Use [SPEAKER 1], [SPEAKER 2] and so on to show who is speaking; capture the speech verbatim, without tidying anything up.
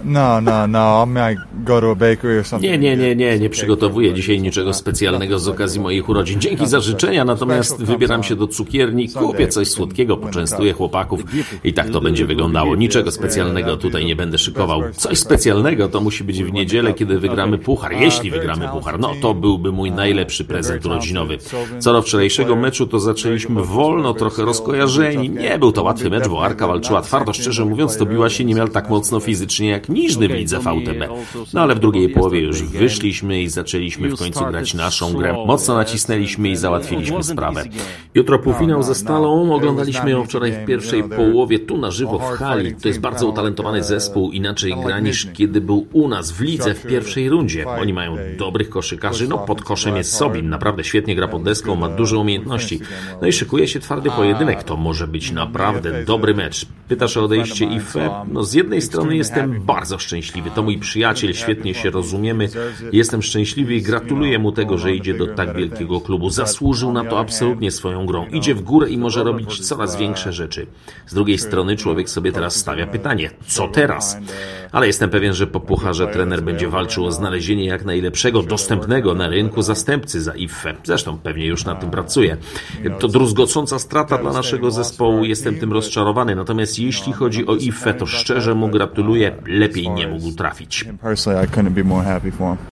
[SPEAKER 1] No, no, no. I might go to a bakery or something.
[SPEAKER 2] Nie, nie, nie, nie, nie przygotowuję dzisiaj niczego specjalnego z okazji moich urodzin. Dzięki za życzenia, natomiast wybieram się do cukierni, kupię coś słodkiego, poczęstuję chłopaków i tak to będzie wyglądało. Niczego specjalnego tutaj nie będę szykował. Coś specjalnego to musi być w niedzielę, kiedy wygramy puchar. Jeśli wygramy puchar, no to byłby mój najlepszy prezent urodzinowy. Co do wczorajszego meczu, to zaczęliśmy wolno, trochę rozkojarzeni. Nie był to łatwy mecz, bo Arka walczyła twardo. Szczerze mówiąc, to biła się niemal tak mocno fizycznie jak Niżny w lidze V T B. No ale w drugiej połowie już wyszliśmy i zaczęliśmy w końcu grać naszą grę. Mocno nacisnęliśmy i załatwiliśmy sprawę. Jutro półfinał ze Stalą. Oglądaliśmy ją wczoraj w pierwszej połowie tu na żywo w hali. To jest bardzo utalentowany zespół, inaczej gra niż kiedy był u nas w lidze w pierwszej rundzie. Oni mają dobrych koszykarzy, no pod koszem jest Sobin, naprawdę świetnie gra pod deską, ma duże umiejętności. No i szykuje się twardy pojedynek, to może być naprawdę dobry mecz. Pytasz o odejście Ife? No z jednej strony jestem bardzo szczęśliwy, to mój przyjaciel, świetnie się rozumiemy, jestem szczęśliwy i gratuluję mu tego, że idzie do tak wielkiego klubu. Zasłużył na to absolutnie swoją grą, idzie w górę i może robić coraz większe rzeczy. Z drugiej strony człowiek sobie teraz stawia pytanie, co teraz? Ale jestem pewien, że po pucharze trener będzie walczył o znalezienie jak najlepszego, dostępnego na rynku zastępcy za Ife. Zresztą pewnie już nad tym pracuje. To druzgocąca strata dla naszego zespołu, jestem tym rozczarowany. Natomiast jeśli chodzi o Ife, to szczerze mu gratuluję, lepiej nie mógł trafić.